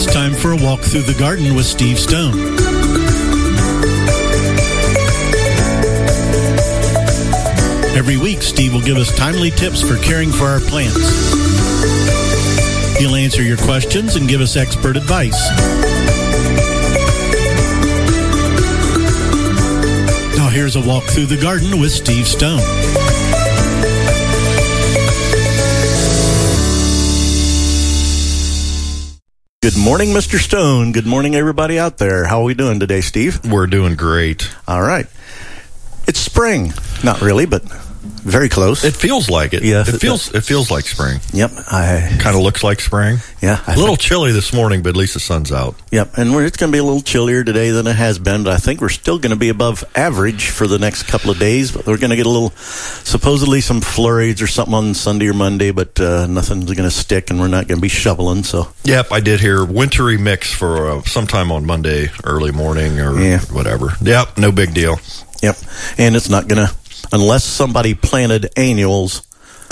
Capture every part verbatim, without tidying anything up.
It's time for a walk through the garden with Steve Stone. Every week, Steve will give us timely tips for caring for our plants. He'll answer your questions and give us expert advice. Now here's a walk through the garden with Steve Stone. Good morning, Mister Stone. Good morning, everybody out there. How are we doing today, Steve? We're doing great. All right. It's spring. Not really, but very close. It feels like it. Yes, it, it feels does. it feels like spring. Yep. I Kind of looks like spring. Yeah. I a little think, chilly this morning, but at least the sun's out. Yep. And we're, it's going to be a little chillier today than it has been, but I think we're still going to be above average for the next couple of days. But we're going to get a little, supposedly some flurries or something on Sunday or Monday, but uh, nothing's going to stick, and we're not going to be shoveling. So. Yep, I did hear wintry mix for uh, sometime on Monday early morning or Yeah. whatever. Yep, no big deal. Yep. And it's not going to, unless somebody planted annuals,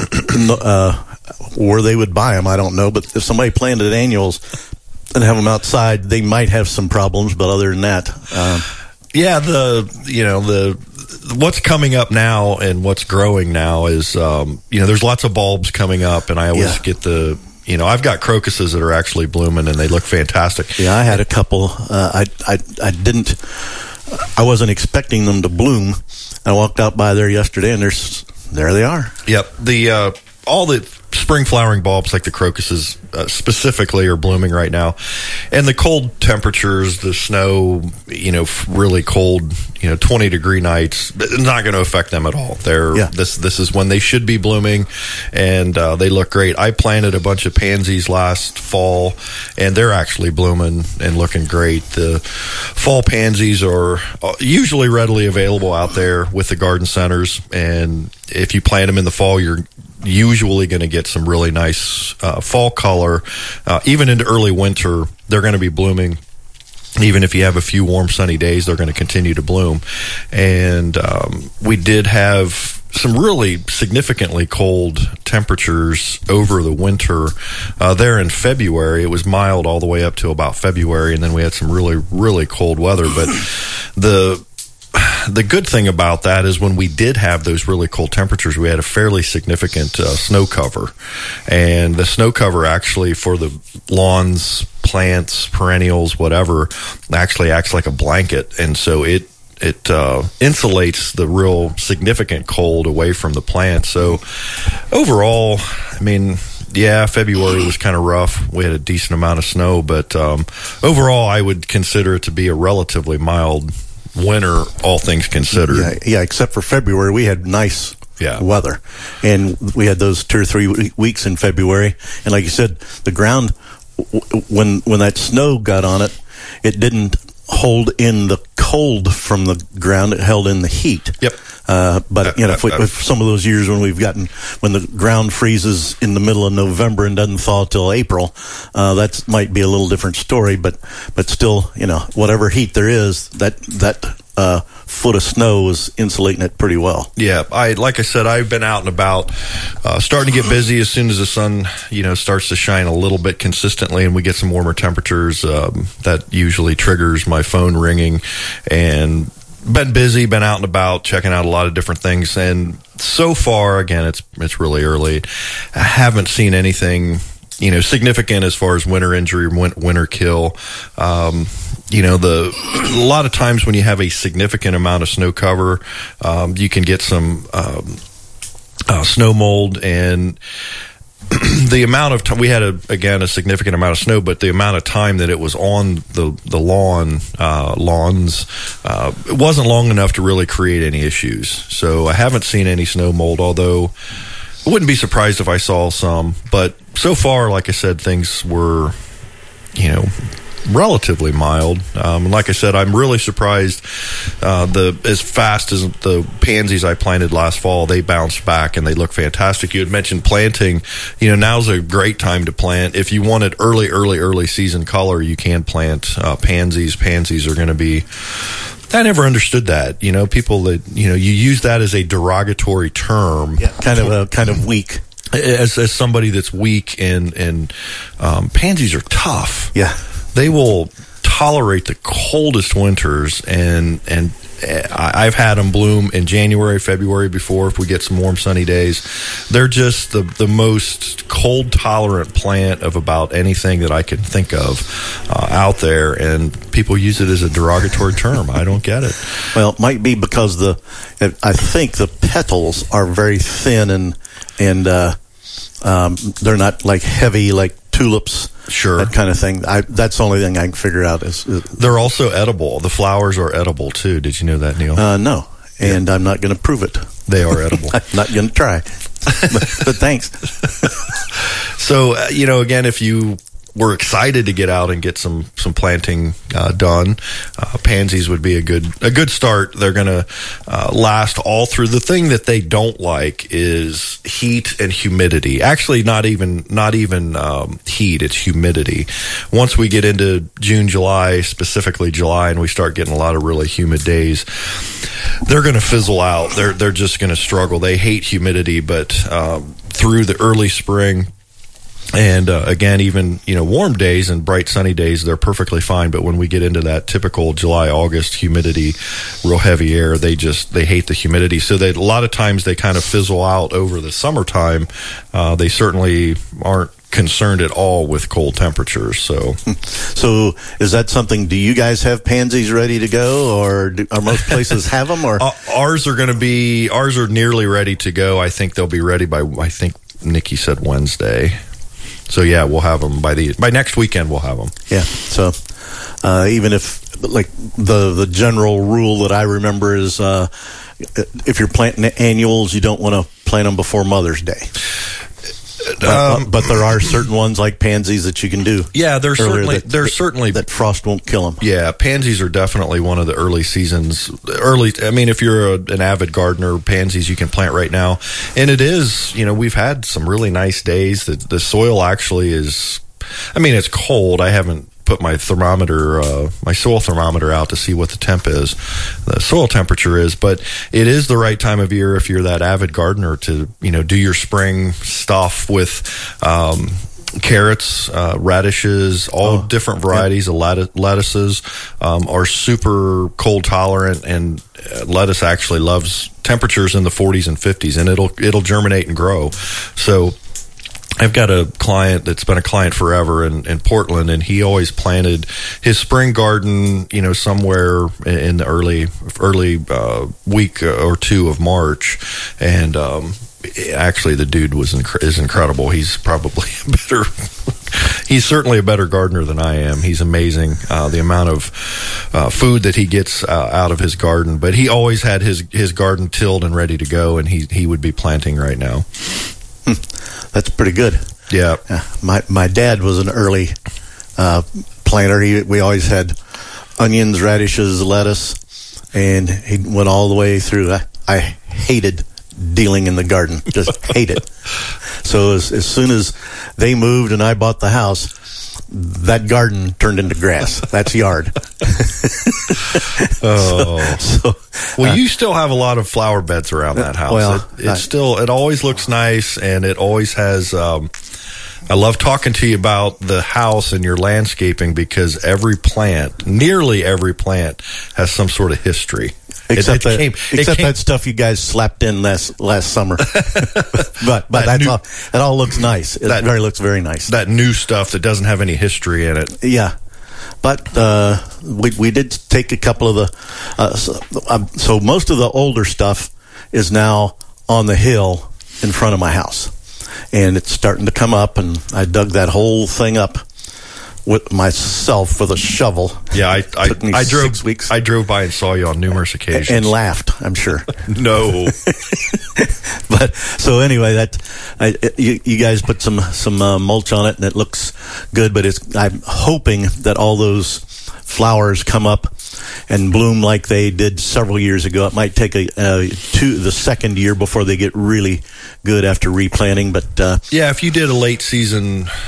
uh, where they would buy them, I don't know. But if somebody planted annuals and have them outside, they might have some problems. But other than that, um, Yeah, the you know the what's coming up now and what's growing now is um, you know there's lots of bulbs coming up, and I always Yeah. get the you know I've got crocuses that are actually blooming and they look fantastic. yeah, I had a couple. Uh, I I I didn't. I wasn't expecting them to bloom. I walked out by there yesterday, and there's there they are. Yep. The uh, all the spring flowering bulbs, like the crocuses uh, specifically, are blooming right now, and the cold temperatures, the snow, you know, really cold, you know, twenty degree nights, it's not going to affect them at all. They're Yeah. this this is when they should be blooming, and uh, they look great. I planted a bunch of pansies last fall, and they're actually blooming and looking great. The fall pansies are usually readily available out there with the garden centers, and if you plant them in the fall, you're usually going to get some really nice uh, fall color. Uh, even into early winter, they're going to be blooming. Even if you have a few warm, sunny days, they're going to continue to bloom. And um, we did have some really significantly cold temperatures over the winter. Uh, there in February, it was mild all the way up to about February, and then we had some really, really cold weather. But the The good thing about that is when we did have those really cold temperatures, we had a fairly significant uh, snow cover. And the snow cover actually for the lawns, plants, perennials, whatever, actually acts like a blanket. And so it it uh, insulates the real significant cold away from the plant. So overall, I mean, yeah, February was kind of rough. We had a decent amount of snow. But um, overall, I would consider it to be a relatively mild winter, all things considered. Yeah, yeah, except for February, we had nice Yeah. weather, and we had those two or three we- weeks in February. And like you said, the ground, w- when when that snow got on it, it didn't hold in the cold from the ground; it held in the heat. Yep. Uh, but you know, if, we, if some of those years when we've gotten when the ground freezes in the middle of November and doesn't thaw till April, uh, that might be a little different story. But but still, you know, whatever heat there is, that that uh, foot of snow is insulating it pretty well. Yeah, I like I said, I've been out and about, uh, starting to get busy as soon as the sun, you know, starts to shine a little bit consistently, and we get some warmer temperatures. Um, that usually triggers my phone ringing, and been busy, been out and about, checking out a lot of different things. And so far, again, it's it's really early. I haven't seen anything, you know, significant as far as winter injury, win- winter kill. Um, you know, the a lot of times when you have a significant amount of snow cover, um, you can get some um, uh, snow mold, and the amount of time we had a, again a significant amount of snow, but the amount of time that it was on the the lawn uh, lawns uh, it wasn't long enough to really create any issues. So I haven't seen any snow mold, although I wouldn't be surprised if I saw some. But so far, like I said, things were, you know, relatively mild. Um, and like I said, I'm really surprised uh, the as fast as the pansies I planted last fall, they bounced back and they look fantastic. You had mentioned planting. You know, now's a great time to plant. If you wanted early, early, early season color, you can plant uh, pansies. Pansies are going to be... I never understood that. You know, people that, you know, you use that as a derogatory term. Yeah, kind of a kind of weak. As, as somebody that's weak, and, and um, pansies are tough. Yeah. they will tolerate the coldest winters, and and I've had them bloom in January, February before if we get some warm, sunny days. They're just the, the most cold-tolerant plant of about anything that I can think of uh, out there, and people use it as a derogatory term. I don't get it. Well, it might be because the I think the petals are very thin, and and uh, um, they're not like heavy like tulips. Sure. That kind of thing. I, that's the only thing I can figure out. Is, is They're also edible. The flowers are edible, too. Did you know that, Neil? Uh, no. And yeah. I'm not going to prove it. They are edible. I'm not going to try. but, but thanks. So, uh, you know, again, if you were excited to get out and get some some planting uh, done, uh, pansies would be a good a good start. They're going to uh, last all through. The thing that they don't like is heat and humidity. Actually, not even not even um, heat. It's humidity. Once we get into June, July, specifically July, and we start getting a lot of really humid days, they're going to fizzle out. They're they're just going to struggle. They hate humidity, but um, through the early spring. And uh, again, even, you know, warm days and bright sunny days, they're perfectly fine. But when we get into that typical July, August humidity, real heavy air, they just, they hate the humidity. So they, a lot of times they kind of fizzle out over the summertime. Uh, they certainly aren't concerned at all with cold temperatures. So, so is that something? Do you guys have pansies ready to go, or do, are most places have them? Or uh, ours are going to be, ours are nearly ready to go. I think they'll be ready by, I think Nikki said Wednesday. So yeah, we'll have them by the by next weekend. We'll have them. Yeah. So uh, even if like the the general rule that I remember is uh, if you're planting annuals, you don't want to plant them before Mother's Day. Um, but, but there are certain ones like pansies that you can do. Yeah, there's certainly that, there's certainly that frost won't kill them. Yeah, pansies are definitely one of the early seasons. Early, I mean, if you're a, an avid gardener, pansies you can plant right now. And it is, you know, we've had some really nice days. The, the soil actually is, I mean, it's cold. I haven't put my thermometer, uh, my soil thermometer out to see what the temp is, the soil temperature is, but it is the right time of year if you're that avid gardener to, you know, do your spring stuff with, um, carrots, uh, radishes, all oh, different varieties yeah. of lettuce, lettuces, um, are super cold tolerant, and lettuce actually loves temperatures in the forties and fifties, and it'll, it'll germinate and grow. So, I've got a client that's been a client forever in, in Portland, and he always planted his spring garden, you know, somewhere in the early early uh, week or two of March. And um, actually, the dude was inc- is incredible. He's probably a better. He's certainly a better gardener than I am. He's amazing, uh, the amount of uh, food that he gets uh, out of his garden. But he always had his his garden tilled and ready to go, and he he would be planting right now. That's pretty good. Yeah. Uh, my my dad was an early uh, planter. He, we always had onions, radishes, lettuce, and he went all the way through. I, I hated dealing in the garden. Just hate it. So as, as soon as they moved and I bought the house, that garden turned into grass. That's yard. Oh. So, well, uh, you still have a lot of flower beds around that house. Well, it, it's I, still, it always looks nice, and it always has, um, I love talking to you about the house and your landscaping, because every plant, nearly every plant, has some sort of history. Except, it, it came, that, except came, that stuff you guys slapped in last last summer. but but that that's new, all, it all looks nice. It that, very looks very nice. That new stuff that doesn't have any history in it. Yeah. But uh, we we did take a couple of the uh, so, um, so most of the older stuff is now on the hill in front of my house, and it's starting to come up. And I dug that whole thing up with myself with a shovel. Yeah, I I, Took me I drove six weeks. I drove by and saw you on numerous occasions and laughed. I'm sure. No. But so anyway, that I, you, you guys put some some uh, mulch on it, and it looks good. But it's I'm hoping that all those flowers come up and bloom like they did several years ago. It might take a, a two the second year before they get really good after replanting. But uh, yeah, if you did a late season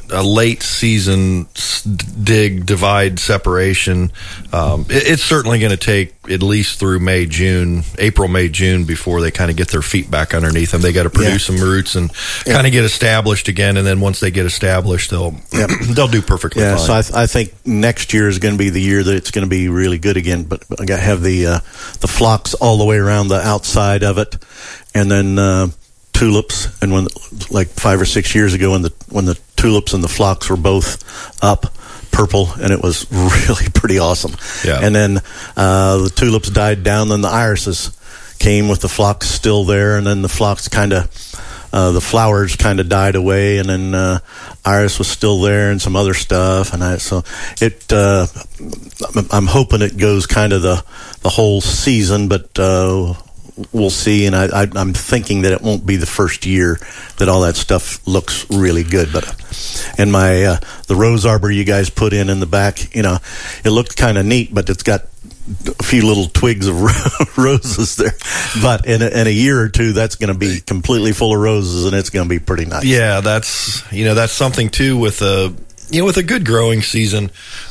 a late season dig, divide, separation, um, it, it's certainly going to take at least through May, June, April, May, June before they kind of get their feet back underneath them. They got to produce yeah. some roots and yeah. kind of get established again. And then once they get established, they'll yep. they'll do perfectly yeah, fine. So I, th- I think next year is going to be the year that it's going to be really good again. But I got to have the uh, the phlox all the way around the outside of it, and then uh, tulips. And when like five or six years ago, when the when the tulips and the phlox were both up purple, and it was really pretty awesome. Yeah. And then uh, the tulips died down, then the irises came with the phlox still there, and then the phlox kind of, uh, the flowers kind of died away, and then uh, iris was still there and some other stuff. And I, so it, uh, I'm hoping it goes kind of the, the whole season, but uh, we'll see. And I, I, I'm thinking that it won't be the first year that all that stuff looks really good. But and my uh, the rose arbor you guys put in in the back, you know, it looked kind of neat, but it's got a few little twigs of roses there. But in a, in a year or two, that's going to be completely full of roses, and it's going to be pretty nice. Yeah, that's you know that's something too with a you know with a good growing season.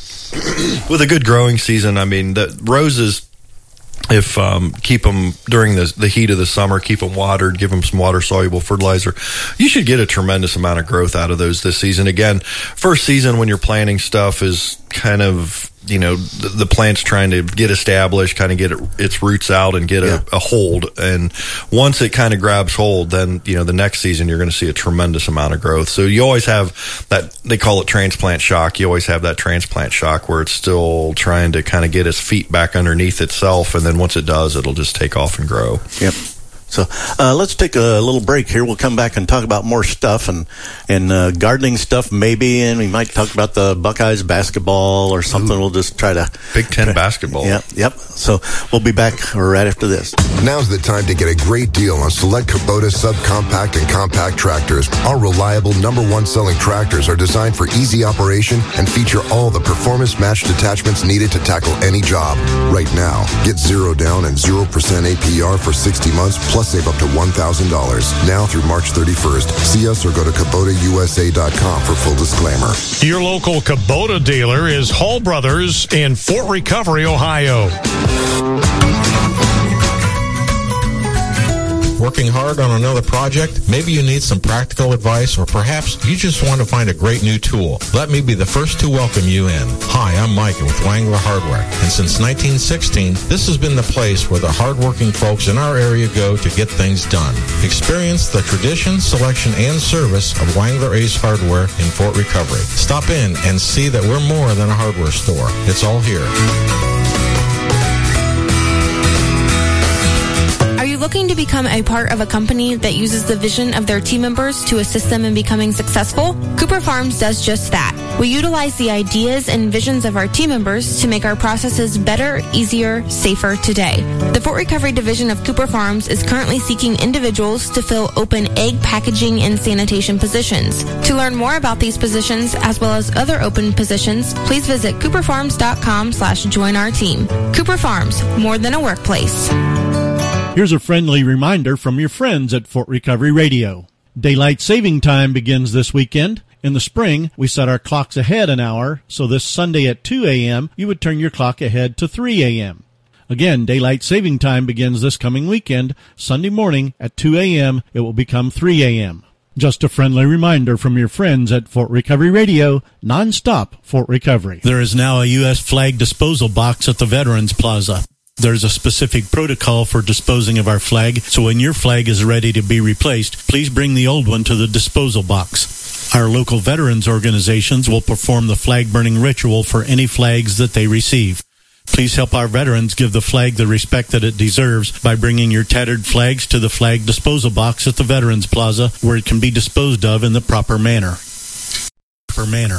With a good growing season, I mean the roses. If um, keep them during the the heat of the summer, keep them watered, give them some water soluble fertilizer, you should get a tremendous amount of growth out of those this season. Again, first season when you're planting stuff is kind of you know the, the plant's trying to get established, kind of get it, its roots out and get a, yeah. a hold. And once it kind of grabs hold, then you know the next season you're going to see a tremendous amount of growth. So you always have that, they call it transplant shock. You always have that transplant shock where it's still trying to kind of get its feet back underneath itself, and then once it does, it'll just take off and grow. Yep. So uh, let's take a little break here. We'll come back and talk about more stuff and and uh, gardening stuff maybe, and we might talk about the Buckeyes basketball or something. Ooh. We'll just try to Big Ten try, basketball. Yep, yep. So we'll be back right after this. Now's the time to get a great deal on select Kubota subcompact and compact tractors. Our reliable number one selling tractors are designed for easy operation and feature all the performance matched attachments needed to tackle any job. Right now, get zero down and zero percent A P R for sixty months plus save up to one thousand dollars. Now through March thirty-first. See us or go to Kubota U S A dot com for full disclaimer. Your local Kubota dealer is Hall Brothers in Fort Recovery, Ohio. Working hard on another project? Maybe you need some practical advice, or perhaps you just want to find a great new tool. Let me be the first to welcome you in. Hi, I'm Mike with Wangler Hardware, and since nineteen sixteen, this has been the place where the hardworking folks in our area go to get things done. Experience the tradition, selection, and service of Wangler Ace Hardware in Fort Recovery. Stop in and see that we're more than a hardware store. It's all here. Are you looking to become a part of a company that uses the vision of their team members to assist them in becoming successful? Cooper Farms does just that. We utilize the ideas and visions of our team members to make our processes better, easier, safer today. The Fort Recovery Division of Cooper Farms is currently seeking individuals to fill open egg packaging and sanitation positions. To learn more about these positions, as well as other open positions, please visit cooper farms dot com slash join our team. Cooper Farms, more than a workplace. Here's a friendly reminder from your friends at Fort Recovery Radio. Daylight saving time begins this weekend. In the spring, we set our clocks ahead an hour, so this Sunday at two a.m., you would turn your clock ahead to three a.m. Again, daylight saving time begins this coming weekend. Sunday morning at two a.m., it will become three a.m. Just a friendly reminder from your friends at Fort Recovery Radio, non-stop Fort Recovery. There is now a U S flag disposal box at the Veterans Plaza. There's a specific protocol for disposing of our flag, so when your flag is ready to be replaced, please bring the old one to the disposal box. Our local veterans organizations will perform the flag burning ritual for any flags that they receive. Please help our veterans give the flag the respect that it deserves by bringing your tattered flags to the flag disposal box at the Veterans Plaza, where it can be disposed of in the proper manner. Proper manner.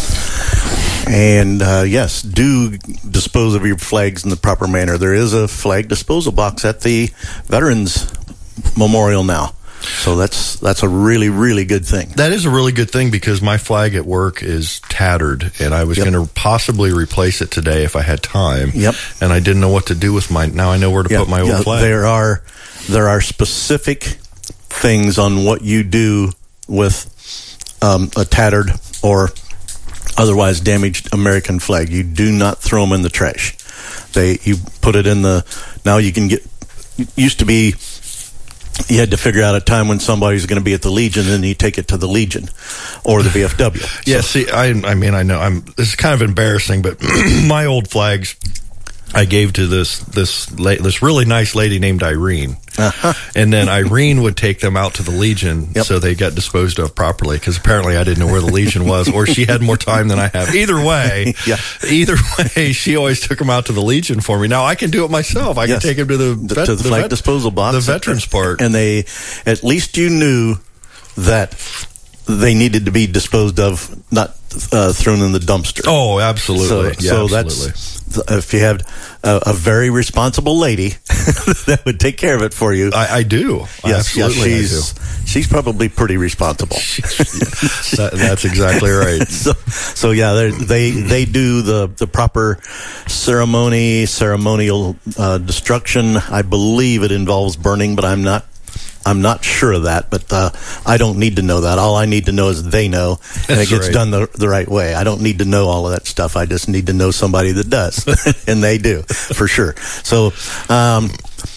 And, uh, yes, do dispose of your flags in the proper manner. There is a flag disposal box at the Veterans Memorial now. So that's that's a really, really good thing. That is a really good thing because my flag at work is tattered, and I was yep. going to possibly replace it today if I had time. Yep. And I didn't know what to do with mine. Now I know where to yep. put my old yeah, flag. There are, there are specific things on what you do with um, a tattered or otherwise damaged American flag. You do not throw them in the trash. They you put it in the. Now you can get. It used to be. You had to figure out a time when somebody's going to be at the Legion, and then you take it to the Legion or the V F W. Yeah, so. see, I, I mean, I know I'm. This is kind of embarrassing, but my old flags I gave to this this la- this really nice lady named Irene, uh-huh. and then Irene would take them out to the Legion, yep. so they got disposed of properly. Because apparently I didn't know where the Legion was, or she had more time than I have. Either way, yeah. either way, she always took them out to the Legion for me. Now I can do it myself. I yes. can take them to the, vet, to the, the flag vet, disposal box, the veterans part, and they at least you knew that they needed to be disposed of, not uh, thrown in the dumpster. Oh, absolutely. So, yeah, so absolutely. that's if you had a, a very responsible lady that would take care of it for you. I, I do. Yes, absolutely. Yes, she's, I do. She's probably pretty responsible. that, that's exactly right. so, so yeah, they they do the, the proper ceremony, ceremonial uh, destruction. I believe it involves burning, but I'm not. I'm not sure of that, but uh, I don't need to know that. All I need to know is they know, and That's it gets right. done the, the right way. I don't need to know all of that stuff. I just need to know somebody that does, and they do, for sure. So, um,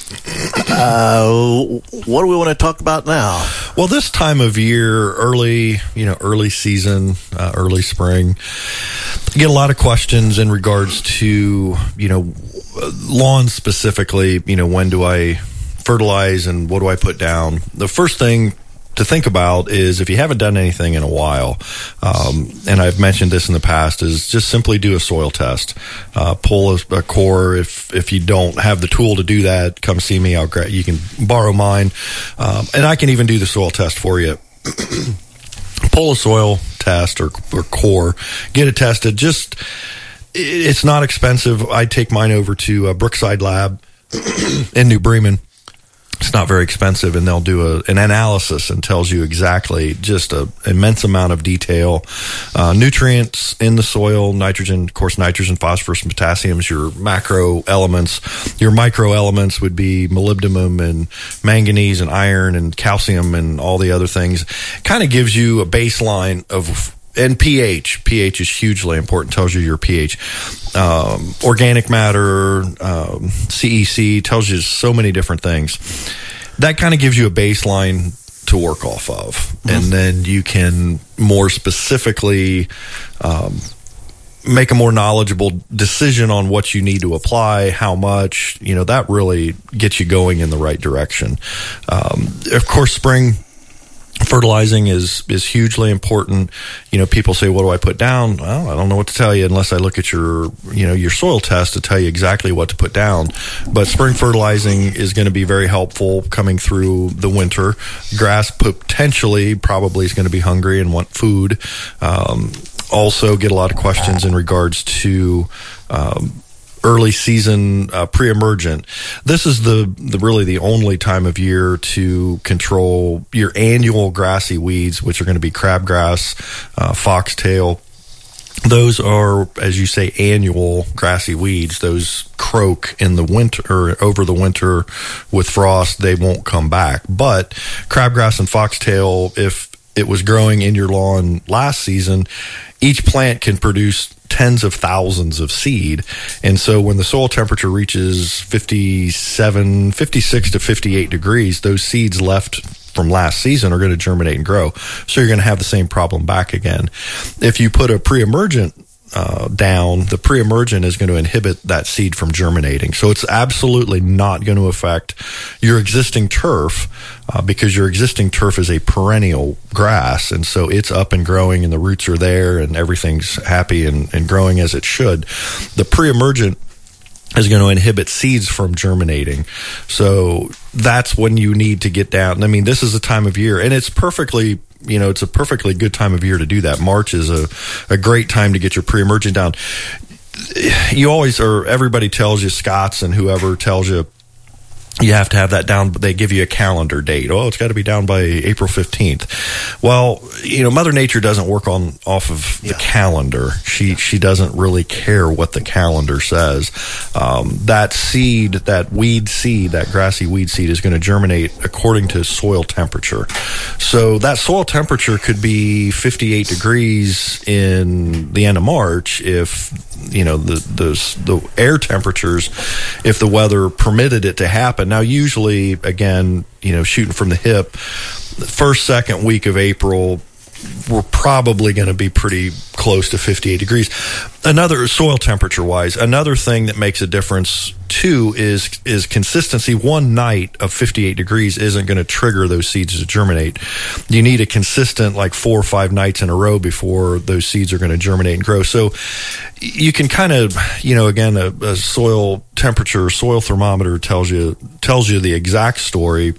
uh, what do we want to talk about now? Well, this time of year, early, you know, early season, uh, early spring, I get a lot of questions in regards to, you know, lawns specifically. You know, when do I fertilize and what do I put down? The first thing to think about is if you haven't done anything in a while, um, and I've mentioned this in the past, is just simply do a soil test. Uh, pull a, a core. If if you don't have the tool to do that, come see me. I'll gra- you can borrow mine, um, and I can even do the soil test for you. Pull a soil test or, or core, get it tested. Just it's not expensive. I take mine over to uh, Brookside Lab in New Bremen. It's not very expensive, and they'll do a, an analysis and tells you exactly just an immense amount of detail. Uh, nutrients in the soil, nitrogen, of course, nitrogen, phosphorus, and potassium is your macro elements. Your micro elements would be molybdenum and manganese and iron and calcium and all the other things. Kind of gives you a baseline of. And pH. pH is hugely important. Tells you your pH. Um, organic matter, um, C E C, tells you so many different things. That kind of gives you a baseline to work off of. Mm-hmm. And then you can more specifically um, make a more knowledgeable decision on what you need to apply, how much. You know, that really gets you going in the right direction. Um, of course, spring fertilizing is is hugely important. You know, people say, "What do I put down?" Well, I don't know what to tell you unless I look at your, you know, your soil test to tell you exactly what to put down. But spring fertilizing is going to be very helpful coming through the winter. Grass potentially probably is going to be hungry and want food. Um, also, get a lot of questions in regards to. Um, early season uh, pre-emergent. This is the, the really the only time of year to control your annual grassy weeds, which are going to be crabgrass, uh, foxtail. Those are, as you say, annual grassy weeds. Those croak in the winter or over the winter with frost. They won't come back. But crabgrass and foxtail, if it was growing in your lawn last season, each plant can produce tens of thousands of seed. And so when the soil temperature reaches fifty-seven, fifty-six to fifty-eight degrees, those seeds left from last season are going to germinate and grow. So you're going to have the same problem back again. If you put a pre-emergent uh, down, the pre-emergent is going to inhibit that seed from germinating. So it's absolutely not going to affect your existing turf uh, because your existing turf is a perennial grass. And so it's up and growing and the roots are there and everything's happy and, and growing as it should. The pre-emergent is going to inhibit seeds from germinating. So that's when you need to get down. I mean, this is a time of year, and it's perfectly, you know, it's a perfectly good time of year to do that. March is a, a great time to get your pre-emergent down. You always, or everybody tells you, Scott's and whoever tells you, you have to have that down. They give you a calendar date. Oh, it's got to be down by April fifteenth. Well, you know, Mother Nature doesn't work on off of the yeah. calendar. She she doesn't really care what the calendar says. Um, that seed, that weed seed, that grassy weed seed is going to germinate according to soil temperature. So that soil temperature could be fifty-eight degrees in the end of March if, you know, the the, the air temperatures, if the weather permitted it to happen. Now, usually, again, you know, shooting from the hip, the first, second week of April, we're probably going to be pretty close to fifty-eight degrees. Another, soil temperature-wise, another thing that makes a difference, too, is is consistency. One night of fifty-eight degrees isn't going to trigger those seeds to germinate. You need a consistent, like, four or five nights in a row before those seeds are going to germinate and grow. So you can kind of, you know, again, a, a soil temperature, soil thermometer tells you tells you the exact story.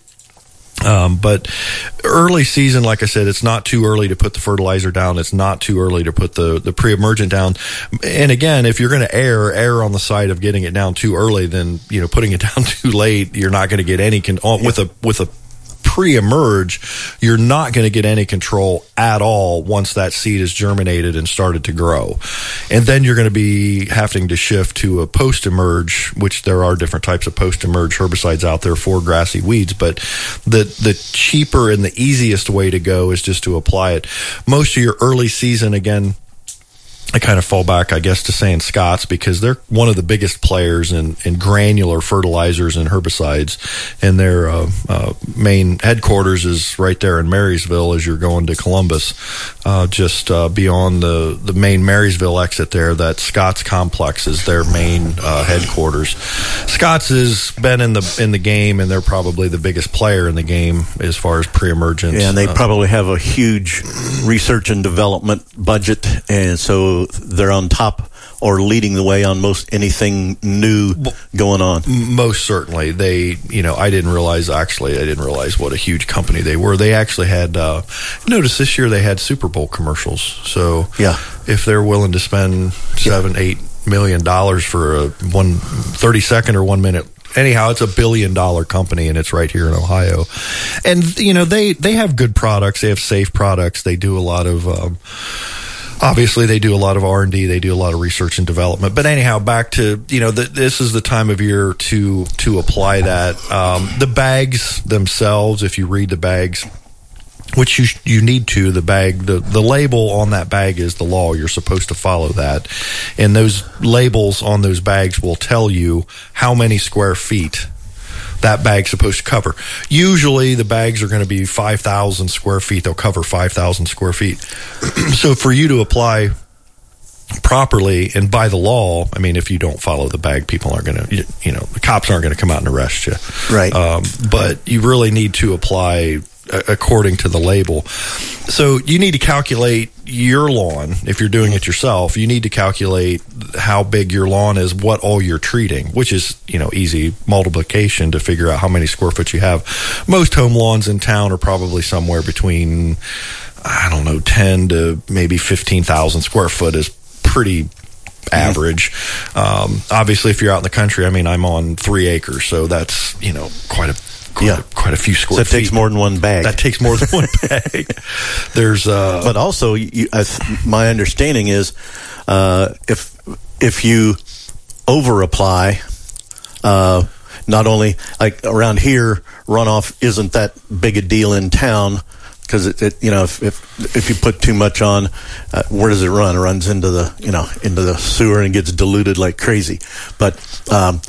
Um, but early season, like I said, it's not too early to put the fertilizer down. It's not too early to put the, the pre-emergent down. And again, if you're going to err, err on the side of getting it down too early, then, you know, putting it down too late, you're not going to get any, con- with a, with a, pre-emerge, you're not going to get any control at all once that seed is germinated and started to grow. And then you're going to be having to shift to a post-emerge, which there are different types of post-emerge herbicides out there for grassy weeds, but the the cheaper and the easiest way to go is just to apply it. Most of your early season, again, I kind of fall back, I guess, to saying Scotts because they're one of the biggest players in, in granular fertilizers and herbicides, and their uh, uh, main headquarters is right there in Marysville as you're going to Columbus, uh, just uh, beyond the, the main Marysville exit there. That Scotts complex is their main uh, headquarters. Scotts has been in the in the game, and they're probably the biggest player in the game as far as pre-emergence. Yeah, and they uh, probably have a huge research and development budget, and so they're on top or leading the way on most anything new going on. Most certainly. They, you know, I didn't realize, actually, I didn't realize what a huge company they were. They actually had, uh, notice this year they had Super Bowl commercials. So yeah, if they're willing to spend seven, yeah. eight million dollars for a one thirty second or one minute, anyhow, it's a billion dollar company and it's right here in Ohio. And, you know, they, they have good products. They have safe products. They do a lot of, um, obviously, they do a lot of R and D. They do a lot of research and development. But anyhow, back to, you know, the, this is the time of year to to apply that. Um, the bags themselves, if you read the bags, which you you need to, the bag, the, the label on that bag is the law. You're supposed to follow that. And those labels on those bags will tell you how many square feet that bag's supposed to cover. Usually the bags are going to be five thousand square feet. They'll cover five thousand square feet. So for you to apply properly and by the law, I mean, if you don't follow the bag, people aren't going to, you know, the cops aren't going to come out and arrest you. Right. Um, but you really need to apply according to the label. So you need to calculate your lawn. If you're doing it yourself, you need to calculate how big your lawn is, what all you're treating, which is, you know, easy multiplication to figure out how many square foot you have. Most home lawns in town are probably somewhere between, I don't know, ten to maybe fifteen thousand square foot is pretty average. Um, obviously, if you're out in the country, I mean, I'm on three acres, so that's, you know, quite a Quite, yeah, a, quite a few square so that feet. takes more than one bag. That takes more than one bag. There's, uh, but also, you, I, my understanding is, uh, if if you over apply, uh, not only like around here, runoff isn't that big a deal in town because it, it, you know, if, if if you put too much on, uh, where does it run? It runs into the, you know, into the sewer and gets diluted like crazy. But um,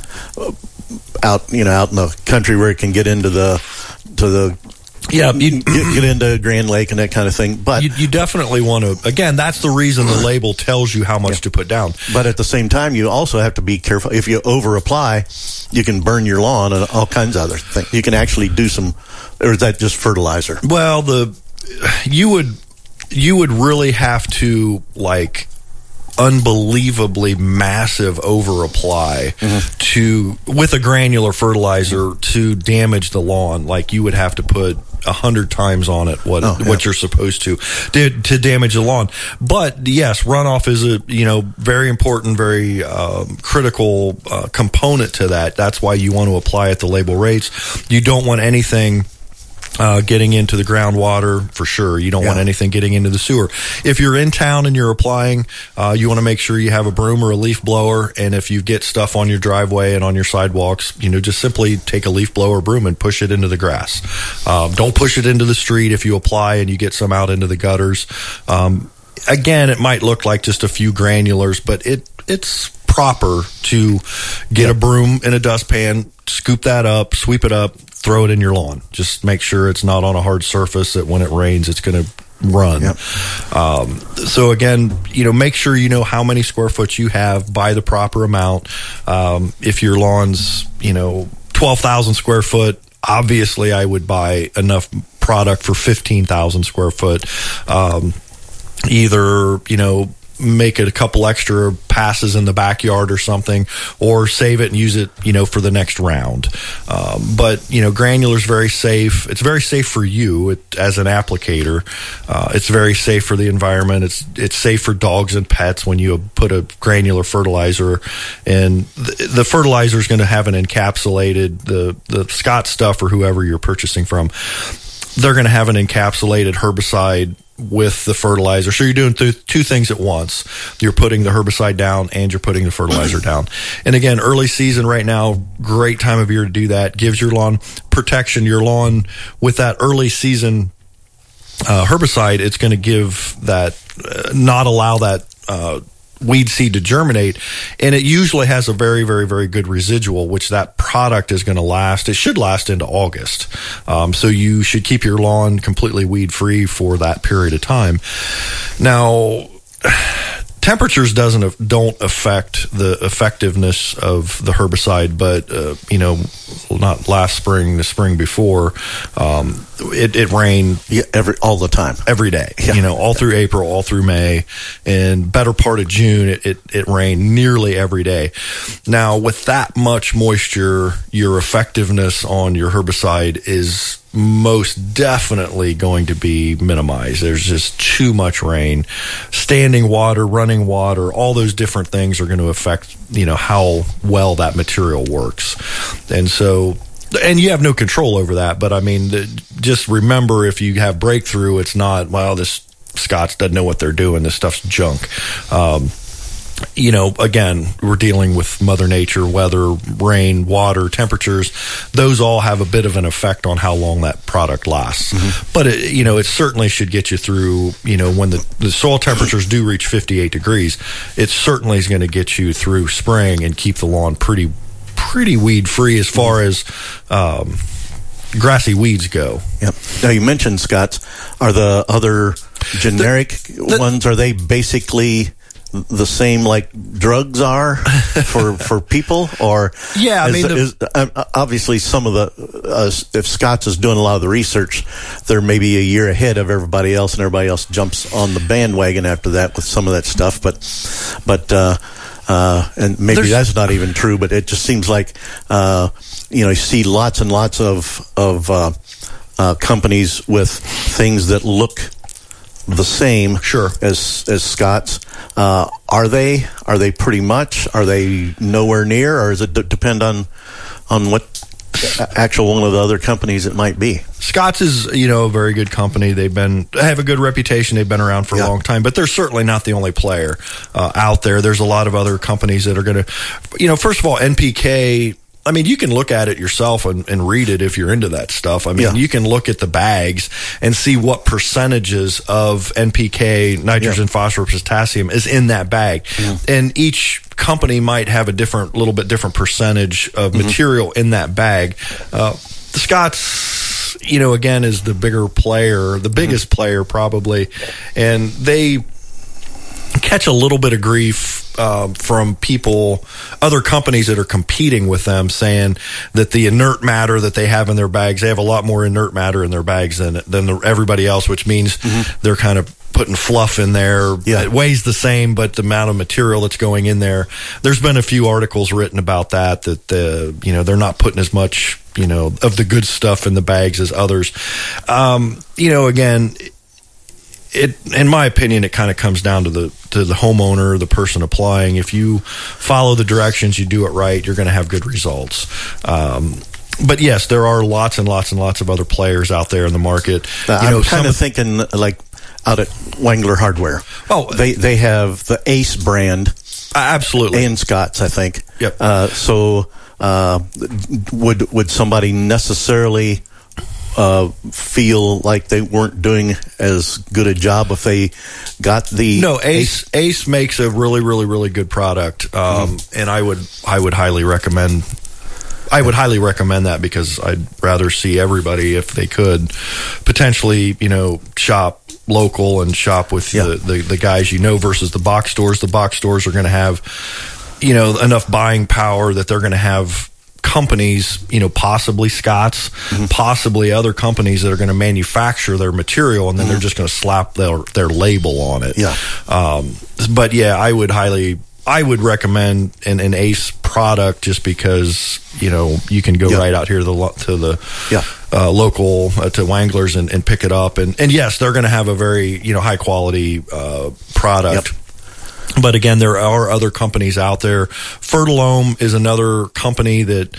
out, you know, out in the country where it can get into the to the yeah, you get, get into Grand Lake and that kind of thing. But you, you definitely want to. Again, that's the reason the label tells you how much yeah. to put down. But at the same time, you also have to be careful. If you over apply, you can burn your lawn and all kinds of other things. You can actually do some, or is that just fertilizer? Well, the you would you would really have to like unbelievably massive over apply mm-hmm. to with a granular fertilizer to damage the lawn. Like you would have to put a hundred times on it what oh, yeah. what you're supposed to, to to damage the lawn. But yes, runoff is a you know very important, very um, critical uh, component to that. That's why you want to apply at the label rates. You don't want anything Uh, getting into the groundwater for sure. You don't yeah. want anything getting into the sewer. If you're in town and you're applying, uh, you want to make sure you have a broom or a leaf blower. And if you get stuff on your driveway and on your sidewalks, you know, just simply take a leaf blower or broom and push it into the grass. Um, don't push it into the street if you apply and you get some out into the gutters. Um, again, it might look like just a few granulars, but it it's proper to get yep. a broom and a dustpan, scoop that up, sweep it up, throw it in your lawn. Just make sure it's not on a hard surface that when it rains, it's going to run. Yep. Um, so again, you know, make sure you know how many square foot you have, buy the proper amount. Um, if your lawn's, you know, twelve thousand square foot, obviously I would buy enough product for fifteen thousand square foot. Um, either, you know, make it a couple extra passes in the backyard or something, or save it and use it, you know, for the next round. Um, but, you know, granular is very safe. It's very safe for you it, as an applicator. Uh, it's very safe for the environment. It's it's safe for dogs and pets when you put a granular fertilizer. And the, the fertilizer is going to have an encapsulated, the, the Scott stuff or whoever you're purchasing from, they're going to have an encapsulated herbicide with the fertilizer. So you're doing th- two things at once. You're putting the herbicide down and you're putting the fertilizer down. And again, early season right now, great time of year to do that. Gives your lawn protection. Your lawn with that early season uh, herbicide, it's going to give that, uh, not allow that uh, weed seed to germinate, and it usually has a very, very, very good residual, which that product is going to last. It should last into August. Um, so you should keep your lawn completely weed free for that period of time. Now, temperatures doesn't don't affect the effectiveness of the herbicide, but uh, you know, not last spring, the spring before, um, it, it rained yeah, every all the time, every day. Yeah. You know, all through April, all through May, and better part of June, it, it it rained nearly every day. Now, with that much moisture, your effectiveness on your herbicide is most definitely going to be minimized. There's just too much rain. Standing water, running water, all those different things are going to affect, you know, how well that material works. And so, and you have no control over that, but I mean, just remember, if you have breakthrough, it's not, well, this Scotts doesn't know what they're doing. This stuff's junk. Um, You know, again, we're dealing with Mother Nature, weather, rain, water, temperatures. Those all have a bit of an effect on how long that product lasts. Mm-hmm. But, it, you know, it certainly should get you through, you know, when the, the soil temperatures do reach fifty-eight degrees, it certainly is going to get you through spring and keep the lawn pretty, pretty weed free as far as um, grassy weeds go. Yep. Now, you mentioned Scotts. Are the other generic the, the, ones, are they basically the same like drugs are for for people, or yeah, I is, mean, the, is, uh, obviously some of the uh, if Scotts is doing a lot of the research, they're maybe a year ahead of everybody else, and everybody else jumps on the bandwagon after that with some of that stuff. But but uh, uh, and maybe that's not even true. But it just seems like uh, you know you see lots and lots of of uh, uh, companies with things that look the same, sure, as as Scotts. Uh, are they are they pretty much? Are they nowhere near, or does it d- depend on on what actual one of the other companies it might be? Scotts is, you know, a very good company. They've been have a good reputation. They've been around for yeah. a long time, but they're certainly not the only player uh, out there. There's a lot of other companies that are going to, you know, first of all, N P K. I mean, you can look at it yourself and, and read it if you're into that stuff. I mean, yeah. you can look at the bags and see what percentages of N P K, nitrogen, yeah. phosphorus, potassium is in that bag. Yeah. And each company might have a different, little bit different percentage of mm-hmm. material in that bag. Uh, the Scotts, you know, again, is the bigger player, the biggest mm-hmm. player probably. And they catch a little bit of grief Uh, from people, other companies that are competing with them, saying that the inert matter that they have in their bags, they have a lot more inert matter in their bags than than the, everybody else, which means mm-hmm. they're kind of putting fluff in there. Yeah. It weighs the same, but the amount of material that's going in there. There's been a few articles written about that, that the, you know, they're not putting as much, you know, of the good stuff in the bags as others. Um, you know, again, it, in my opinion, it kind of comes down to the, to the homeowner, the person applying. If you follow the directions, you do it right, you're going to have good results. Um, But yes, there are lots and lots and lots of other players out there in the market. Uh, you know, I'm kind some of thinking like out at Wangler Hardware. Oh, they they have the Ace brand, absolutely, and Scott's, I think. Yep. Uh, so uh, would would somebody necessarily uh, feel like they weren't doing as good a job if they got the no Ace? Ace makes a really really really good product, um, mm-hmm. and I would I would highly recommend. I would highly recommend that, because I'd rather see everybody, if they could, potentially, you know, shop local and shop with yeah. the, the, the guys you know versus the box stores. The box stores are going to have, you know, enough buying power that they're going to have companies, you know, possibly Scott's, mm-hmm. possibly other companies that are going to manufacture their material, and then mm-hmm. they're just going to slap their, their label on it. Yeah. Um, but yeah, I would highly... I would recommend an, an Ace product, just because, you know, you can go yeah. right out here to the to the yeah. uh, local uh, to Wangler's and, and pick it up. And, and yes, they're going to have a very, you know, high quality uh, product. Yep. But again, there are other companies out there. Fertilome is another company that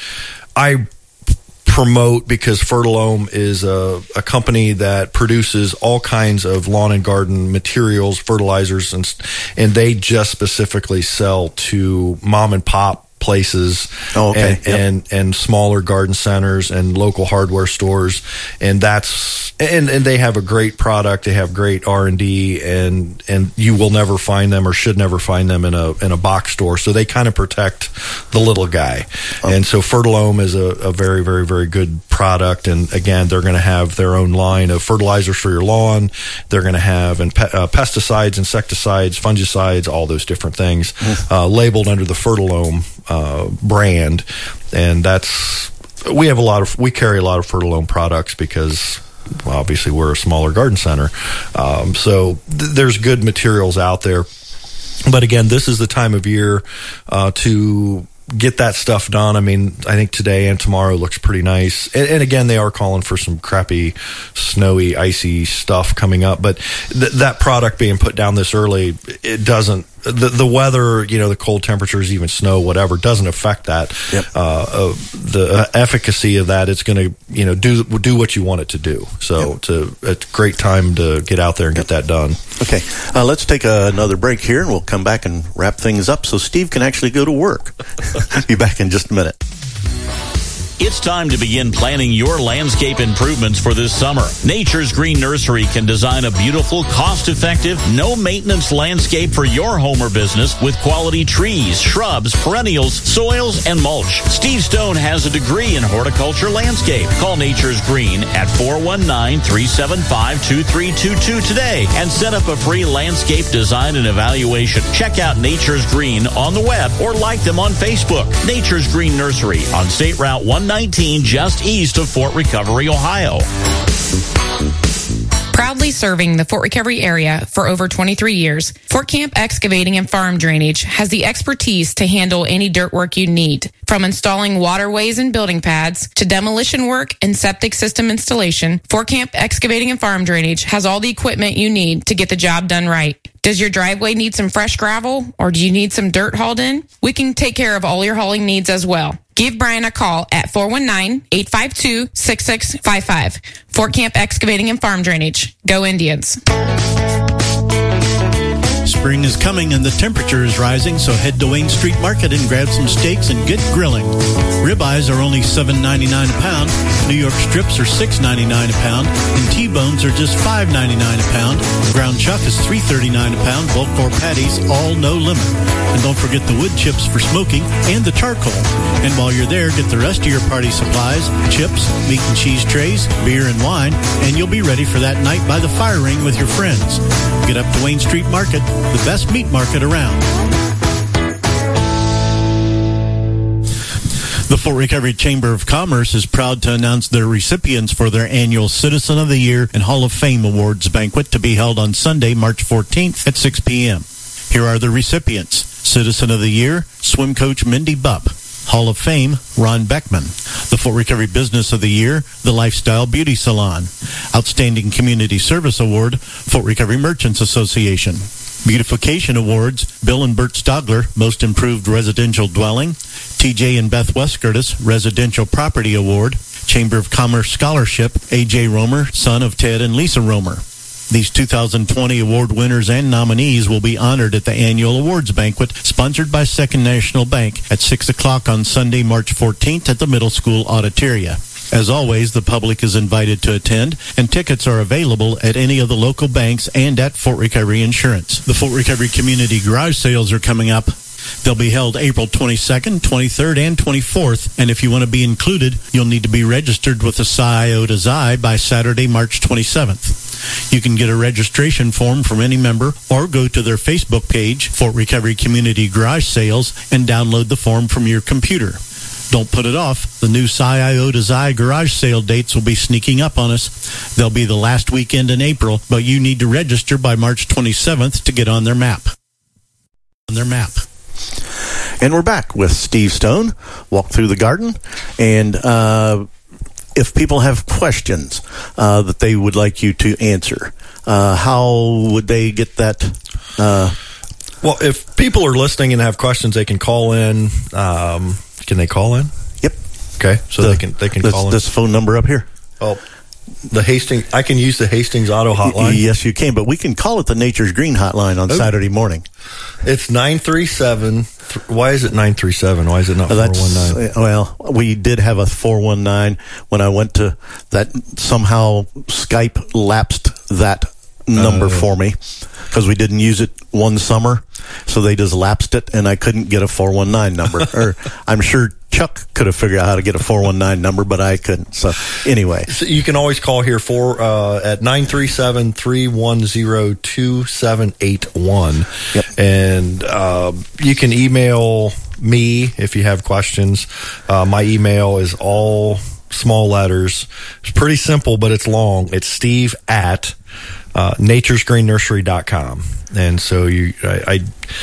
I promote, because Fertilome is a, a company that produces all kinds of lawn and garden materials, fertilizers, and and they just specifically sell to mom and pop places oh, okay. and, yep. and and smaller garden centers and local hardware stores, and that's and, and they have a great product. They have great R and D, and and you will never find them, or should never find them, in a in a box store. So they kind of protect the little guy. Oh. And so Fertilome is a, a very very very good product. And again, they're going to have their own line of fertilizers for your lawn. They're going to have and pe- uh, pesticides, insecticides, fungicides, all those different things mm. uh, labeled under the Fertilome Uh, brand. And that's, we have a lot of, we carry a lot of Fertilome products, because well, obviously we're a smaller garden center. Um, so th- there's good materials out there. But again, this is the time of year uh, to get that stuff done. I mean, I think today and tomorrow looks pretty nice. And, and again, they are calling for some crappy, snowy, icy stuff coming up. But th- that product being put down this early, it doesn't, the the weather, you know, the cold temperatures, even snow, whatever, doesn't affect that. Yep. Uh, uh, the efficacy of that, it's going to, you know, do do what you want it to do. So yep. it's, a, it's a great time to get out there and yep. get that done. Okay, uh, let's take a, another break here, and we'll come back and wrap things up so Steve can actually go to work. Be back in just a minute. It's time to begin planning your landscape improvements for this summer. Nature's Green Nursery can design a beautiful, cost-effective, no-maintenance landscape for your home or business with quality trees, shrubs, perennials, soils, and mulch. Steve Stone has a degree in horticulture landscape. Call Nature's Green at four one nine, three seven five, two three two two today and set up a free landscape design and evaluation. Check out Nature's Green on the web or like them on Facebook. Nature's Green Nursery on State Route one nineteen, just east of Fort Recovery, Ohio. Proudly serving the Fort Recovery area for over twenty-three years, Fort Camp Excavating and Farm Drainage has the expertise to handle any dirt work you need. From installing waterways and building pads to demolition work and septic system installation, Fort Camp Excavating and Farm Drainage has all the equipment you need to get the job done right. Does your driveway need some fresh gravel, or do you need some dirt hauled in? We can take care of all your hauling needs as well. Give Brian a call at four one nine, eight five two, six six five five. Fort Camp Excavating and Farm Drainage. Go Indians. Spring is coming and the temperature is rising, so head to Wayne Street Market and grab some steaks and get grilling. Ribeyes are only seven ninety-nine a pound, New York strips are six ninety-nine a pound, and T-bones are just five ninety-nine a pound. Ground chuck is three thirty-nine a pound, bulk or patties, all no limit. And don't forget the wood chips for smoking and the charcoal. And while you're there, get the rest of your party supplies, chips, meat and cheese trays, beer and wine, and you'll be ready for that night by the fire ring with your friends. Get up to Wayne Street Market, the best meat market around. The Fort Recovery Chamber of Commerce is proud to announce their recipients for their annual Citizen of the Year and Hall of Fame Awards banquet to be held on Sunday, March fourteenth at six p.m. Here are the recipients. Citizen of the Year, swim coach Mindy Bupp. Hall of Fame, Ron Beckman. The Fort Recovery Business of the Year, the Lifestyle Beauty Salon. Outstanding Community Service Award, Fort Recovery Merchants Association. Beautification Awards, Bill and Bert Stogler, Most Improved Residential Dwelling. T J and Beth Westgertis, Residential Property Award. Chamber of Commerce Scholarship, A J Romer, son of Ted and Lisa Romer. These two thousand twenty award winners and nominees will be honored at the annual awards banquet sponsored by Second National Bank at six o'clock on Sunday, March fourteenth at the Middle School Auditoria. As always, the public is invited to attend, and tickets are available at any of the local banks and at Fort Recovery Insurance. The Fort Recovery Community Garage Sales are coming up. They'll be held April twenty-second, twenty-third, and twenty-fourth, and if you want to be included, you'll need to be registered with the Psi Iota Xi by Saturday, March twenty-seventh. You can get a registration form from any member or go to their Facebook page, Fort Recovery Community Garage Sales, and download the form from your computer. Don't put it off. The new Psi Iota Xi garage sale dates will be sneaking up on us. They'll be the last weekend in April, but you need to register by March twenty-seventh to get on their map. On their map. And we're back with Steve Stone, Walk Through the Garden. And uh, if people have questions uh, that they would like you to answer, uh, how would they get that? Uh, well, if people are listening and have questions, they can call in. Um, can they call in? Yep. Okay, so the, they can they can this, call in. This phone number up here. Oh. The Hastings, I can use the Hastings Auto Hotline. Yes, you can, but we can call it the Nature's Green Hotline on oh. Saturday morning. It's nine three seven. Why is it nine three seven? Why is it not four one nine? Well, we did have a four one nine when I went to that. Somehow Skype lapsed that number uh, for me because we didn't use it one summer, so they just lapsed it, and I couldn't get a four one nine number. Or I'm sure Chuck could have figured out how to get a four one nine number, but I couldn't. So anyway. So you can always call here for uh, at nine three seven, three one zero, two seven eight one. Yep. And uh, you can email me if you have questions. Uh, my email is all small letters. It's pretty simple, but it's long. It's Steve at Uh, natures green nursery dot com. And so you, I, I,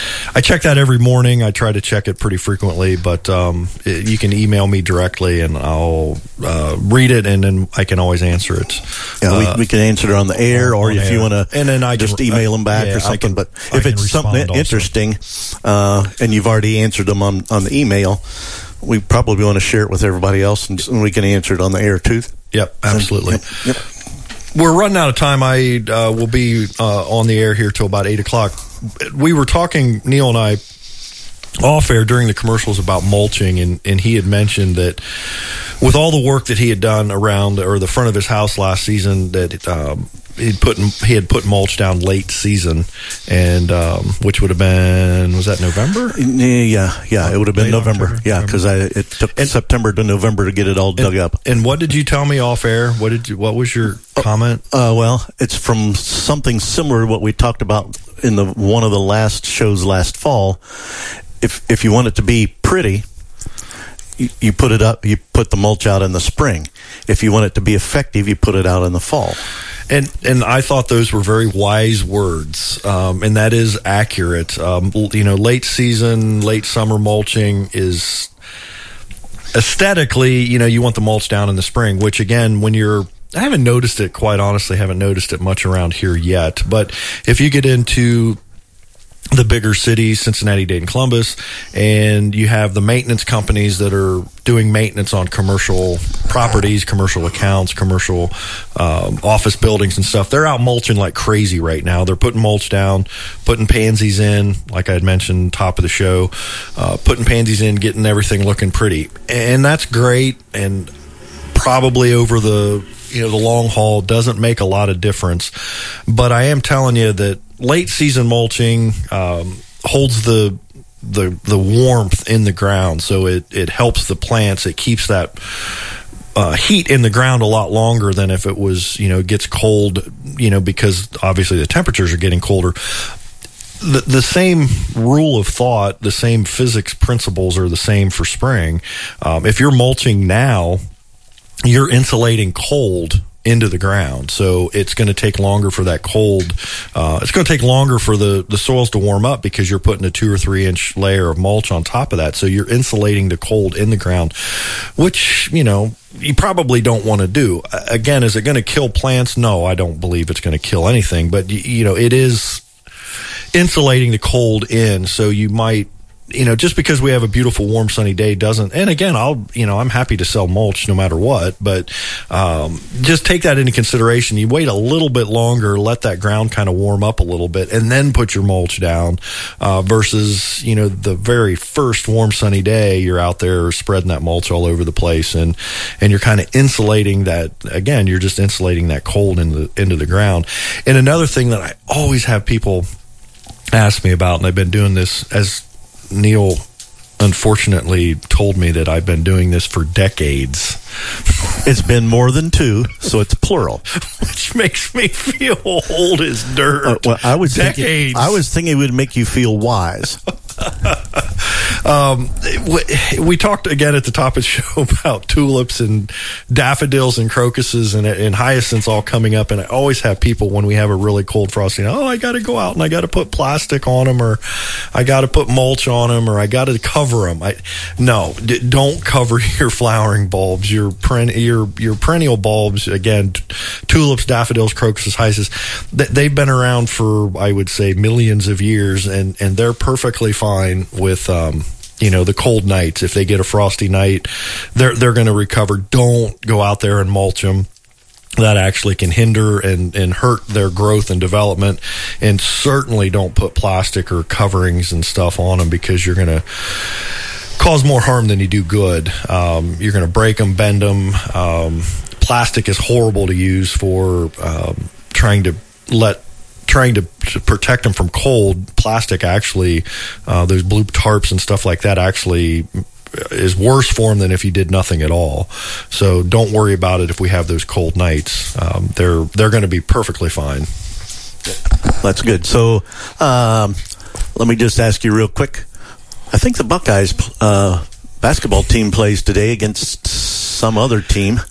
I check that every morning. I try to check it pretty frequently, but um, it, you can email me directly and I'll uh, read it, and then I can always answer it. Yeah, uh, we, we can answer it on the air, or if air. you want to, and then I just can, email I, them back yeah, or something. Can, but I if it's something also. interesting uh, and you've already answered them on, on the email, we probably want to share it with everybody else, and, and we can answer it on the air too. Yep, absolutely. Yep. yep. We're running out of time. I uh, will be uh, on the air here till about eight o'clock. We were talking, Neil and I, off air during the commercials about mulching, and, and he had mentioned that with all the work that he had done around or the front of his house last season, that um, he'd put he had put mulch down late season, and um, which would have been, was that November? Yeah, yeah, it would have been late November. October, yeah, because it took and, September to November to get it all and, dug up. And what did you tell me off air? What did you, what was your comment? Uh, well, it's from something similar to what we talked about in the one of the last shows last fall. If if you want it to be pretty, you, you put it up. You put the mulch out in the spring. If you want it to be effective, you put it out in the fall. And and I thought those were very wise words, um, and that is accurate. Um, you know, late season, late summer mulching is aesthetically, you know, you want the mulch down in the spring, which again, when you're, I haven't noticed it, quite honestly, haven't noticed it much around here yet. But if you get into the bigger cities, Cincinnati, Dayton, Columbus, and you have the maintenance companies that are doing maintenance on commercial properties, commercial accounts, commercial um, office buildings and stuff. They're out mulching like crazy right now. They're putting mulch down, putting pansies in, like I had mentioned top of the show, uh, putting pansies in, getting everything looking pretty. And that's great, and probably over the, you know, the long haul doesn't make a lot of difference. But I am telling you that late season mulching um, holds the the the warmth in the ground, so it, it helps the plants. It keeps that uh, heat in the ground a lot longer than if it was, you know, gets cold, you know, because obviously the temperatures are getting colder. the, the same rule of thought, the same physics principles are the same for spring. Um, if you're mulching now, you're insulating cold into the ground. So it's going to take longer for that cold. Uh, it's going to take longer for the, the soils to warm up because you're putting a two or three inch layer of mulch on top of that. So you're insulating the cold in the ground, which, you know, you probably don't want to do. Again, is it going to kill plants? No, I don't believe it's going to kill anything, but you know, it is insulating the cold in. So you might, you know, just because we have a beautiful, warm, sunny day doesn't, and again, I'll, you know, I'm happy to sell mulch no matter what, but um, just take that into consideration. You wait a little bit longer, let that ground kind of warm up a little bit, and then put your mulch down uh, versus, you know, the very first warm, sunny day, you're out there spreading that mulch all over the place, and, and you're kind of insulating that, again, you're just insulating that cold into the, into the ground. And another thing that I always have people ask me about, and I've been doing this as Neil unfortunately told me that I've been doing this for decades. It's been more than two, so it's plural. Which makes me feel old as dirt. Uh, well, I was decades. Thinking, I was thinking it would make you feel wise. um, we, we talked again at the top of the show about tulips and daffodils and crocuses and, and hyacinths all coming up, and I always have people when we have a really cold frosty, oh, I got to go out and I got to put plastic on them, or I got to put mulch on them, or I got to cover them. I, no, d- don't cover your flowering bulbs. Your peren- your your perennial bulbs, again, t- tulips, daffodils, crocuses, hyacinths, th- they've been around for, I would say, millions of years, and, and they're perfectly fine with, um, you know, the cold nights. If they get a frosty night, they're they're going to recover. Don't go out there and mulch them. That actually can hinder and, and hurt their growth and development. And certainly don't put plastic or coverings and stuff on them, because you're going to cause more harm than you do good. Um, you're going to break them, bend them. Um, plastic is horrible to use for um, trying to let trying to, to protect them from cold. Plastic actually, uh, those blue tarps and stuff like that actually is worse for them than if you did nothing at all. So don't worry about it if we have those cold nights. Um, they're they're going to be perfectly fine. That's good. So um, let me just ask you real quick. I think the Buckeyes uh, basketball team plays today against some other team.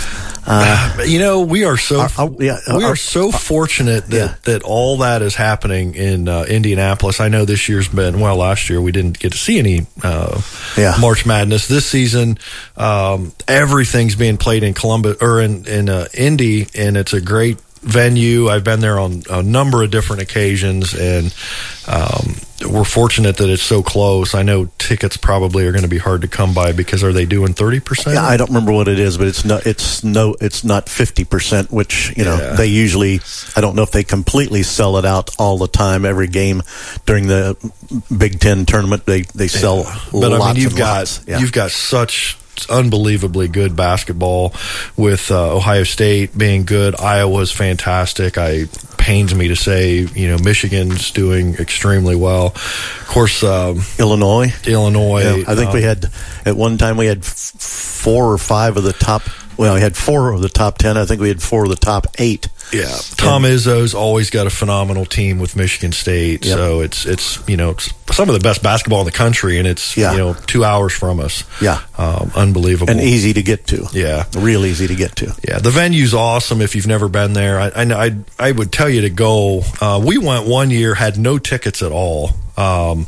Uh, you know, we are so our, our, yeah, we our, are so fortunate that, yeah. that all that is happening in uh, Indianapolis. I know this year's been, well, last year we didn't get to see any uh, yeah. March Madness. This season, um, everything's being played in Columbus or in in uh, Indy, and it's a great venue. I've been there on a number of different occasions, and um, we're fortunate that it's so close. I know tickets probably are going to be hard to come by, because are they doing thirty percent? Yeah, I don't remember what it is, but it's not. It's no. It's not fifty percent, which you know yeah. they usually. I don't know if they completely sell it out all the time. Every game during the Big Ten tournament, they they sell. Yeah. But lots I mean, you've and got lots. Yeah. you've got such unbelievably good basketball, with uh, Ohio State being good. Iowa's fantastic. I pains me to say, you know, Michigan's doing extremely well. Of course, um, Illinois. Illinois. Yeah, I think um, we had at one time we had f- four or five of the top. Well, we had four of the top ten. I think we had four of the top eight. Yeah, Tom Izzo's always got a phenomenal team with Michigan State. Yep. So it's it's you know it's some of the best basketball in the country, and it's yeah. you know two hours from us. Yeah, um, unbelievable and easy to get to. Yeah, real easy to get to. Yeah, the venue's awesome. If you've never been there, I I I, I would tell you to go. Uh, we went one year, had no tickets at all. Um,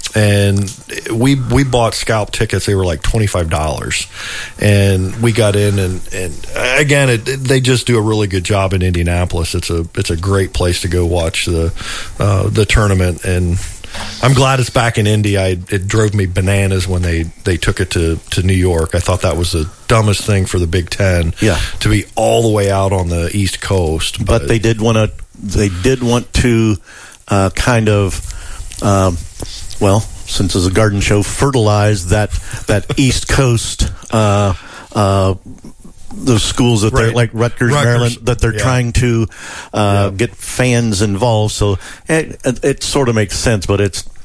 And we we bought scalp tickets. They were like twenty-five dollars, and we got in. And, and again, it, it, they just do a really good job in Indianapolis. It's a it's a great place to go watch the uh, the tournament. And I'm glad it's back in Indy. I it drove me bananas when they, they took it to, to New York. I thought that was the dumbest thing for the Big Ten. Yeah. To be all the way out on the East Coast. But, but they did want to. They did want to uh, kind of. Um, Well, since it's a garden show, fertilize that that East Coast, uh, uh, those schools that right. they're like Rutgers, Rutgers, Maryland, that they're yeah. trying to uh, yeah. get fans involved. So it, it, it sort of makes sense, but it's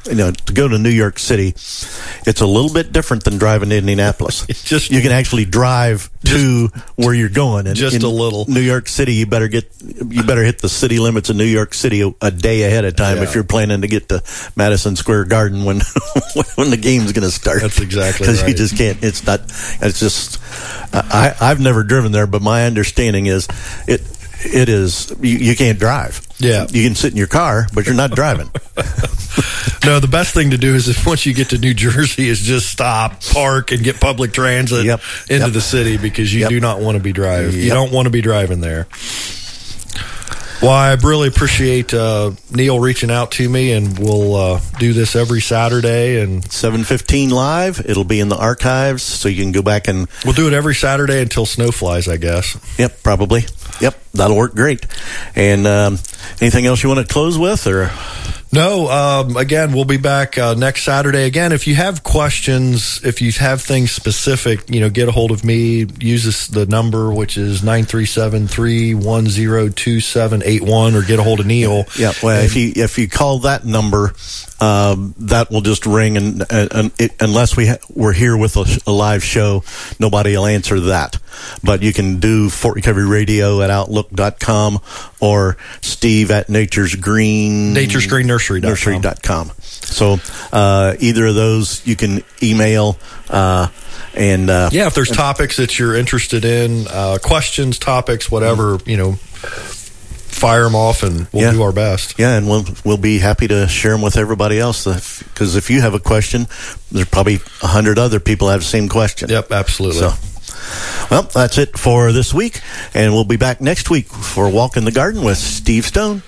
you know, to go to New York City, it's a little bit different than driving to Indianapolis. Just you can actually drive to where you're going. And just in a little. New York City, you better get you better hit the city limits of New York City a, a day ahead of time Yeah. if you're planning to get to Madison Square Garden when when the game's going to start. That's exactly because right. you just can't. It's not. It's just. I I've never driven there, but my understanding is it. It is, you, you can't drive. Yeah. You can sit in your car, but you're not driving. No, the best thing to do is if once you get to New Jersey is just stop, park, and get public transit Yep. into Yep. the city because you Yep. do not want to be driving. You Yep. don't want to be driving there. Well, I really appreciate uh, Neil reaching out to me, and we'll uh, do this every Saturday. And seven fifteen live. It'll be in the archives, so you can go back and... We'll do it every Saturday until snow flies, I guess. Yep, probably. Yep, that'll work great. And um, anything else you want to close with, or... No, um, again, we'll be back uh, next Saturday. Again, if you have questions, if you have things specific, you know, get a hold of me. Use this, the number, which is nine three seven, three one zero, two seven eight one, or get a hold of Neil. Yeah, well, and, if you if you call that number, um, that will just ring, and, and, and it, unless we ha- we're here with a, a live show, nobody will answer that. But you can do Fort Recovery Radio at outlook dot com or Steve at Nature's Green... Nature's Green Nursery. Nursery dot com. So uh, either of those you can email. Uh, and uh, yeah, if there's and, topics that you're interested in, uh, questions, topics, whatever, you know, fire them off, and we'll yeah. do our best. Yeah, and we'll we'll be happy to share them with everybody else. Because if you have a question, there's probably a hundred other people that have the same question. Yep, absolutely. So, well, that's it for this week, and we'll be back next week for a Walk in the Garden with Steve Stone.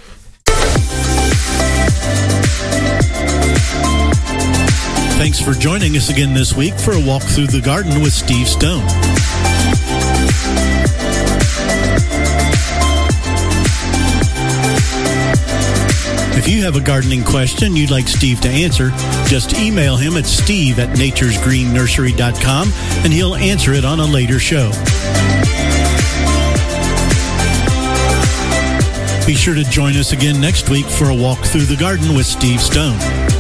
Thanks for joining us again this week for a walk through the garden with Steve Stone. If you have a gardening question you'd like Steve to answer, just email him at steve at natures green nursery dot com and he'll answer it on a later show. Be sure to join us again next week for a walk through the garden with Steve Stone.